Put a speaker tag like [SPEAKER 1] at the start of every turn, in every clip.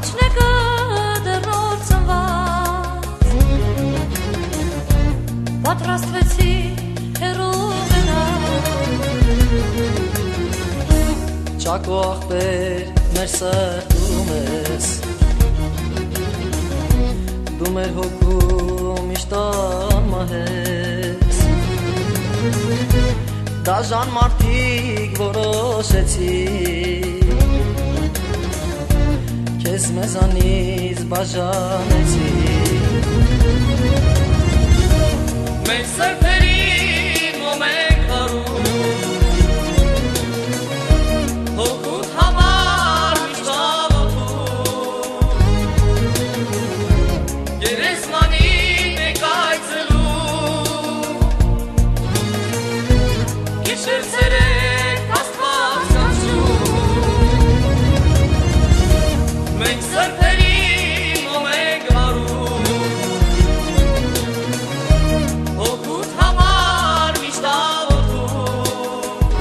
[SPEAKER 1] աչնեկը դեռ ծնված պատրաստվեցի հեռու գնալ
[SPEAKER 2] Ճակո աղբեր մեր սրտում ես Դու մեր հոգու միշտան մահես Դաժան մարդիկ որոշեցի Քեզ մեզանից բաժանեցի
[SPEAKER 3] Մեր սրտերին ում ենք հարում Հոգուտ համար միշտ աղոթում Գերեզմանին ենք այցելում Գիշեր ցերեկ Աստված կանչում Մենք սրտերին ում ենք հարում Հոգուտ համար միշտ աղոթում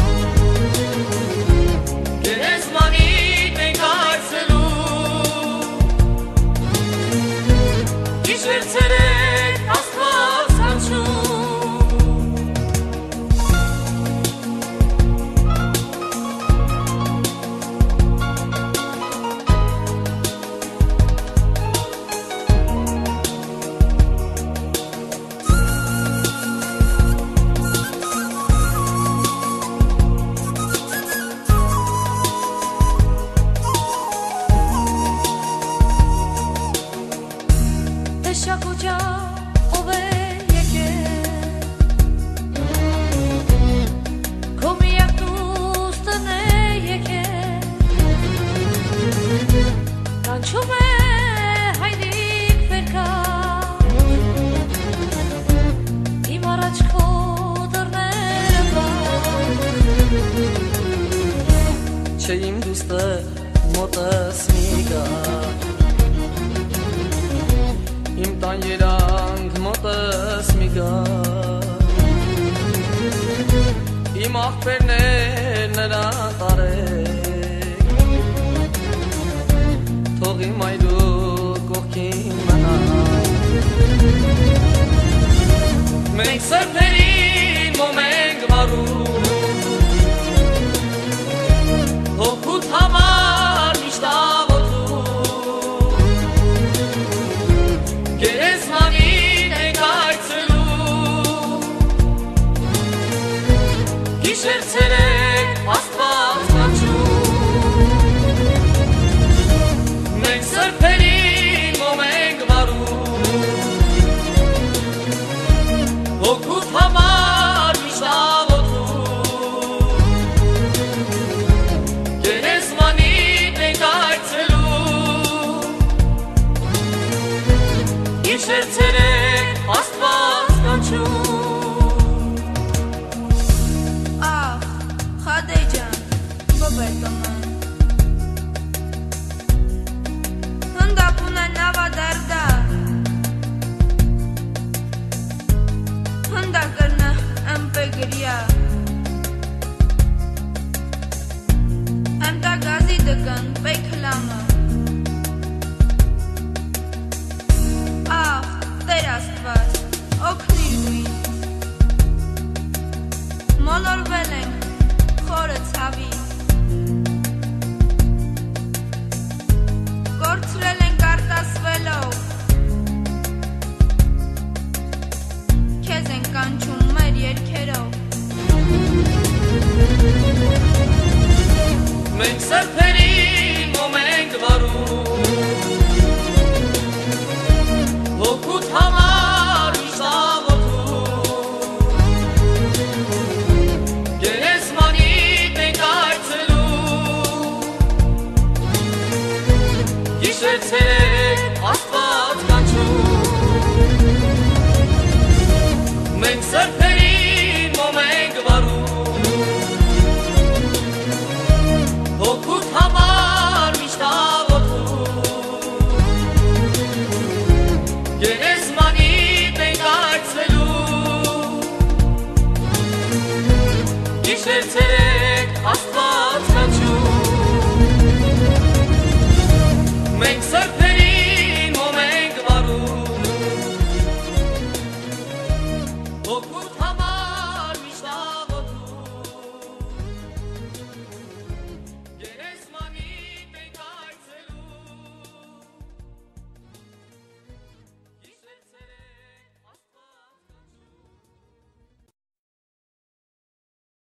[SPEAKER 3] Գերեզմանին ենք այցելում Գիշեր ցերեկ Աստված կանչում
[SPEAKER 1] Շակուճա ով է եկել Քո միակ դուստն է եկել Կանչում է հայրիկ վերքա Իմ առաջ քո դռները բաց
[SPEAKER 2] Չէ իմ դուստը մոտս մի գա Իմ տան երանք մոտս մի գա Իմ աղբերներ նրան տարեք Թող իմ այրու կողքին մնա
[SPEAKER 3] Մենք սրտերին ում ենք վարում Հոգուտ համար միշտ աղոթում Գերեզմանին ենք այցելում Գիշեր ցերեկ Աստված կանչում Մենք սրտերին ում ենք վարում Հոգուտ համար միշտ աղոթում Գերեզմանին ենք այցելում Գիշեր ցերեկ Աստված կանչում
[SPEAKER 4] Ախ, խադե ջան, բոբետոմը Հնդապունը նավադարդա Հնդակրնը ըմպեգրյա Հմտա գազի դկն պեքլամը Ախ, Տեր Աստված, օգնիր դու ինձ Մոլորվել ենք խորը ցավից Կորցրել ենք արտասվելով Քեզ ենք կանչում մեր երգերով
[SPEAKER 3] Մենք սրտերին ում ենք վարում Հոգուտ համար միշտ աղոթում Գերեզմանին ենք այցելում Գիշեր ցերեկ